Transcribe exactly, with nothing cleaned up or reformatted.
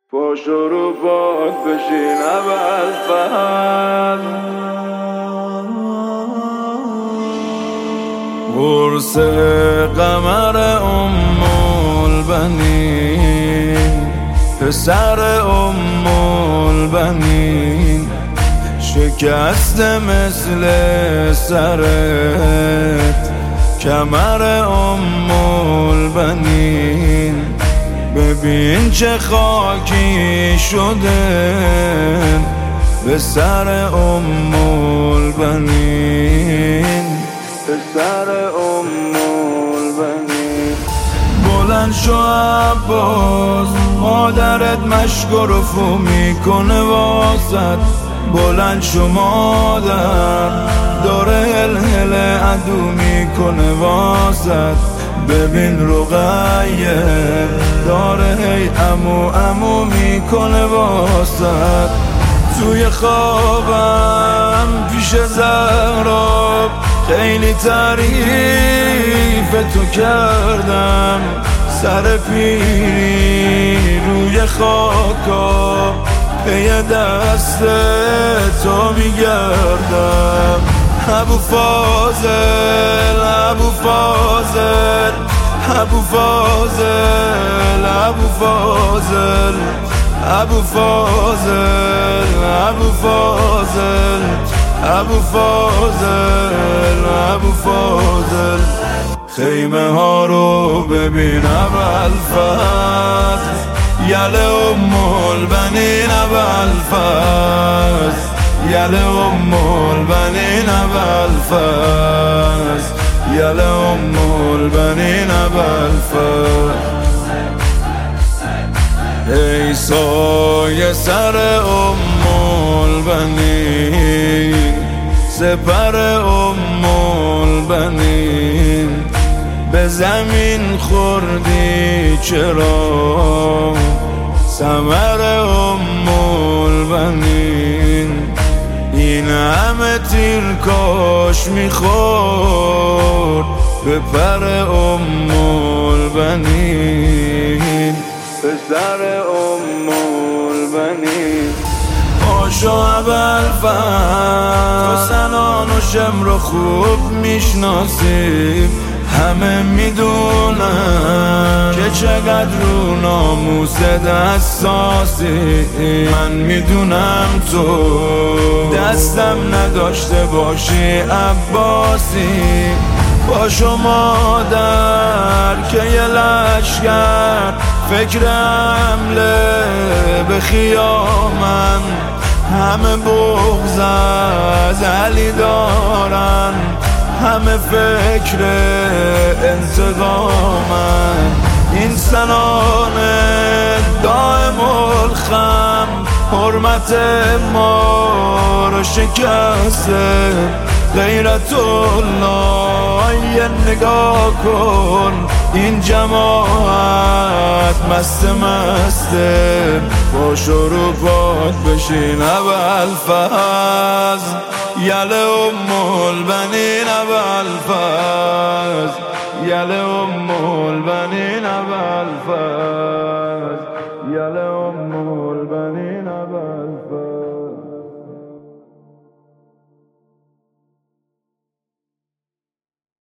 پاشو رو پات بشین اول فصل قرص قمر ام البنین، پسر ام البنین، شکسته مثل سرت کمر ام البنین. ببین چه خاکی شده به سر ام البنین، به سر ام البنین. بلند شو عباس، مادرت مشک و رفو میکنه واسد. بلند شو مادر، داره هل هل عدو میکنه واسد. ببین رقیه داره هی امو امو میکنه واسد. توی خوابم پیش زهراب خیلی تعریف تو کردم. سر پیری روی خاکا پی دست تو میگردم. ابو فاضل ابو فاضل ابو فاضل ابو فاضل ابو فاضل ابو فاضل ابو فاضل ابو فاضل. خیمه ها رو ببین اول فصل، یله ام البنین اول فصل، یله ام البنین اول فصل، یله ام البنین اول فصل. ای سایه سر ام البنین، سپر ام البنین. به زمین خوردی چرا ثمر ام البنین؟ این همه تیر کاش میخورد به پر ام البنین، به سر ام البنین. پاشو اول فصل، تو سنان و شمر رو خوب میشناسی. همه میدونن که چقدر رو ناموست حساسی. من میدونم تو دستم نداشته باشی عباسی. پاشو مادر که یه لشکر فکر حمله به خیامن. همه بغض از علی دارن، همه فکر انتقامن. این سنان دائم الخم حرمت ما رو شکسته. غیرت الله یه نگاه کن، این جماعت مست مسته. پاشو رو پات بشین اول فصل، یله ام البنین اول فصل، یله ام البنین.